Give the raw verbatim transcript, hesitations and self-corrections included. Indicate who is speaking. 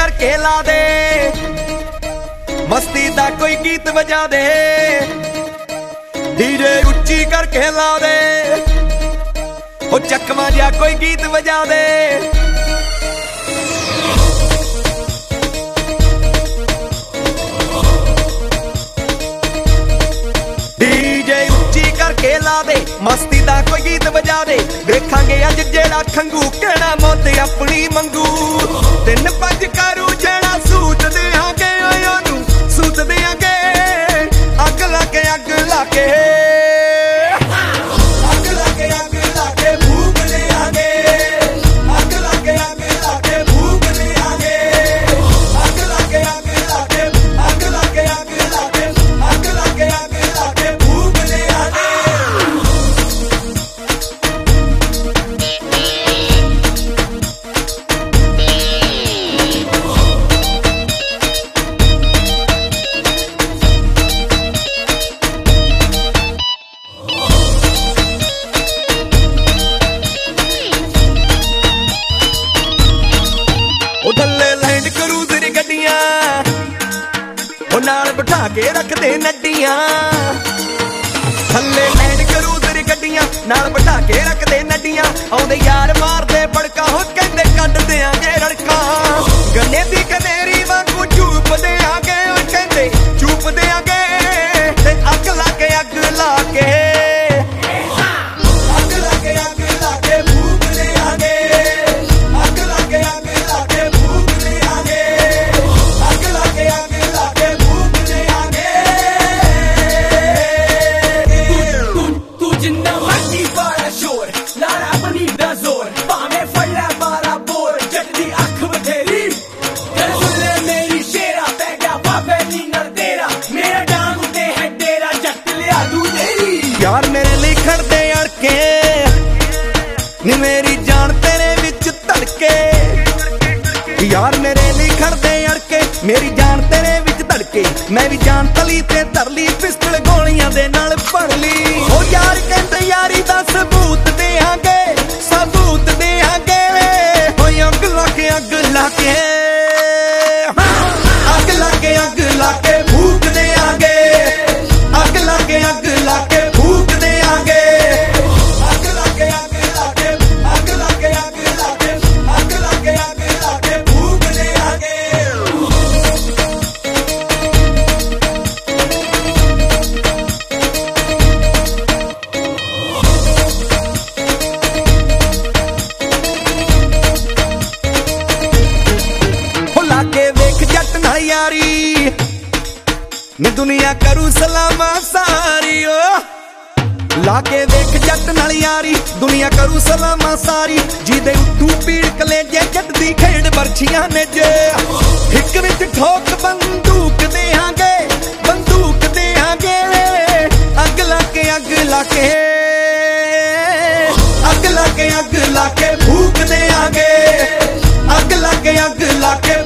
Speaker 1: करके ला दे, मस्ती दा कोई गीत बजा दे, डीजे उच्ची करके ला दे, ओ चकमा जा कोई गीत बजा दे। डीजे उच्ची करके ला दे, मस्ती दा कोई गीत बजा दे, देखांगे अज जेड़ा खंगू कहना मौत अपनी मंगू। तीन पंज करू जेड़ा सूत देंगे ओनू सूत देंगे, अग लाके अग लाके अग लाके अग लाके भूख देंगे, अग लाके अग लाके भूख देंगे, अग लाके अग लाके अग लाके अग लाके अग लाके अग लाके भूख देंगे। लैंड क्रूजर गड्डियां ओ नाल बिठा के रखदे नड्डियां, थल्ले लैंड क्रूजर गड्डियां नाल बिठा के रखदे नड्डियां। आउंदे यार मारदे बड़का हो कहंदे कड्ड देंगे रड़का, गन्ने दी कनेरी वांगू चूप देंगे, ओ कहंदे चूप देंगे ते अग लाके अग लाके अग लाके अग लाके भूख देंगे, अग लाके अग लाके भूख देंगे, अग लाके अग लाके भूख देंगे।
Speaker 2: तू तू जिन्ना मर्जी बड़ा शोर लारा बनी दा जोर, भावें फड़ा बारा बोर जट दी अख बथेरी, कर सुले मेरी शेरा पै गया बाबे नी नरदेरा, मेरा डांग उते है डेरा जट लिया दू तेरी।
Speaker 1: यार मेरे लिए खड़दे अड़के नी मेरी जान तेरे विच धड़के, यार मेरे लिए खड़दे अड़के मेरी जान तेरे विच धड़के, मैं भी जान तली ते धर ली पिस्टल गोलियां दे नाल भर ली। ओ यार कहंदे यारी दा सबूत देंगे सबूत देंगे, ओ अग लाके अग लाके अग लाके अग लाके भूख देंगे, अग लाके अग लाके भूख देंगे, अग लाके अग लाके अग लाके अग लाके अग लाके अग लाके भूख देंगे। हो लाके वेख जट नाल यारी नी दुनिया करू सलामा सारी, ओ लाके वेख जट नाल यारी दुनिया करू सलामा सारी, जिदे उतू पीड़ कलेजे जट दी खेड़ बरछियां ने जे, हिक विच ठोक बंदूक देंगे बंदूक देंगे, अग लाके अग लाके अग लाके अग लाके भूख देंगे, अग लाके अग लाके